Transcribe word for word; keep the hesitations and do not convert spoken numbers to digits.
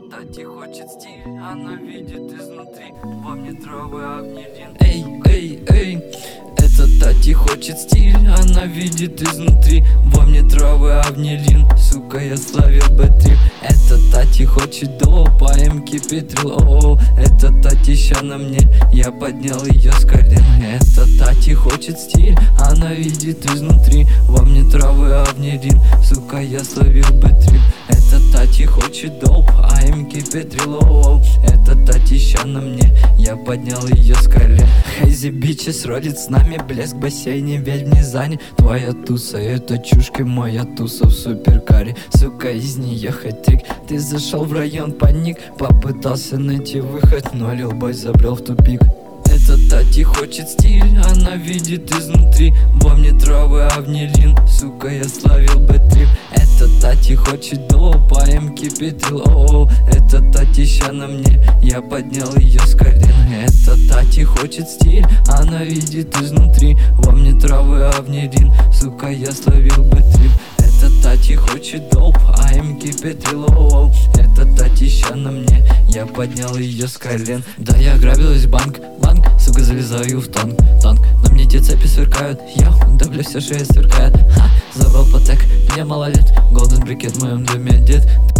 Тати хочет стиль, она видит изнутри. Во мне травы обнелин. Эй, эй, эй. Это Тати хочет стиль, она видит изнутри. Во мне травы обнелин. Сука, я словил бэтрип. Это Тати хочет доп, а эмки петрил. О, это Тати ща на мне, я поднял ее с колен. Это Тати хочет стиль, она видит изнутри. Во мне травы обнелин. Сука, я словил бэтрип. Это Тати хочет доп, а эмки петрил. О, это Тати ща на мне, я поднял ее с колен. Хэйзи бичес родит с нами, блеск в бассейне, ведь в Низане. Твоя туса, это чушки, моя туса в суперкаре. Сука, из нее хэт-трик. Ты зашел в район, паник, попытался найти выход, но лилбой забрел в тупик. Это Тати хочет стиль, она видит изнутри. Во мне травы обнелин. Сука, я словил бэтрип. Это Тати хочет доп, а эмки петрил. О, это Тати ща на мне, я поднял ее с колен. Это Тати хочет стиль, она видит изнутри. Во мне травы обнелин. Сука, я словил бэтрип. Это Тати хочет доп, а эмки петрил. О, это Тати ща на мне, я поднял ее с колен. Да, я грабил весь банк, банк. Сука, залезаю в танк, танк. На мне те цепи сверкают, я давлю, все шея сверкает. Ха, забрал потек, мне малолет. Голден брикет в моем доме дед.